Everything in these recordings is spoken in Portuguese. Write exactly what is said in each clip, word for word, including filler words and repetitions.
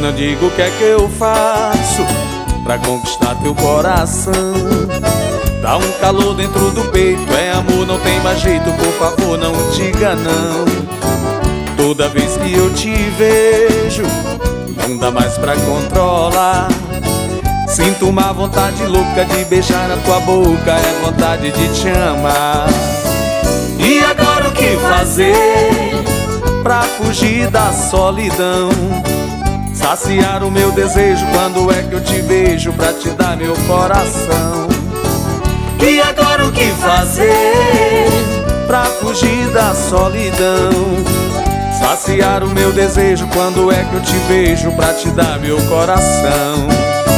Menina, diga o que é que eu faço pra conquistar teu coração. Dá um calor dentro do peito, é amor, não tem mais jeito, por favor não diga não. Toda vez que eu te vejo, não dá mais pra controlar. Sinto uma vontade louca de beijar na tua boca, é vontade de te amar. E agora o que fazer pra fugir da solidão? Saciar o meu desejo, quando é que eu te vejo pra te dar meu coração? E agora o que fazer pra fugir da solidão? Saciar o meu desejo, quando é que eu te vejo pra te dar meu coração?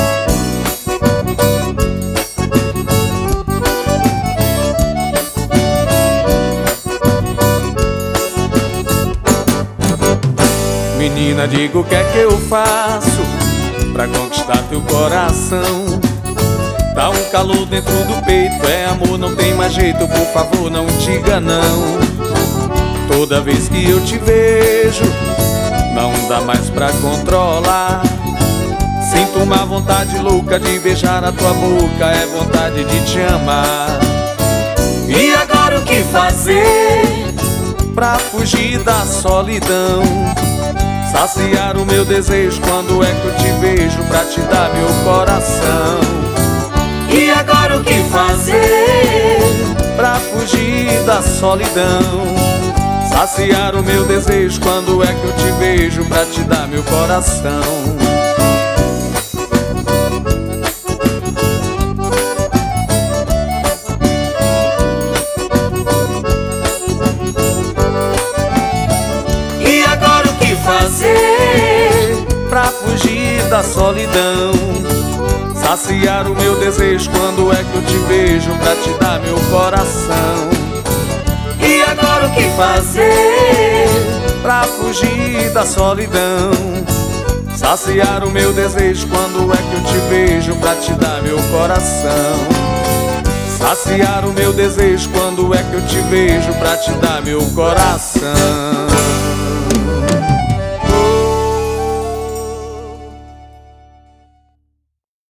Menina, diga o que é que eu faço pra conquistar teu coração. Dá um calor dentro do peito, é amor, não tem mais jeito, por favor não diga não. Toda vez que eu te vejo, não dá mais pra controlar. Sinto uma vontade louca de beijar na tua boca, é vontade de te amar. E agora o que fazer pra fugir da solidão? Saciar o meu desejo, quando é que eu te vejo pra te dar meu coração? E agora o que fazer pra fugir da solidão? Saciar o meu desejo, quando é que eu te vejo pra te dar meu coração? E agora o que fazer pra fugir da solidão? Saciar o meu desejo, quando é que eu te vejo pra te dar meu coração? E agora o que fazer pra fugir da solidão? Saciar o meu desejo, quando é que eu te vejo pra te dar meu coração? Saciar o meu desejo, quando é que eu te vejo pra te dar meu coração?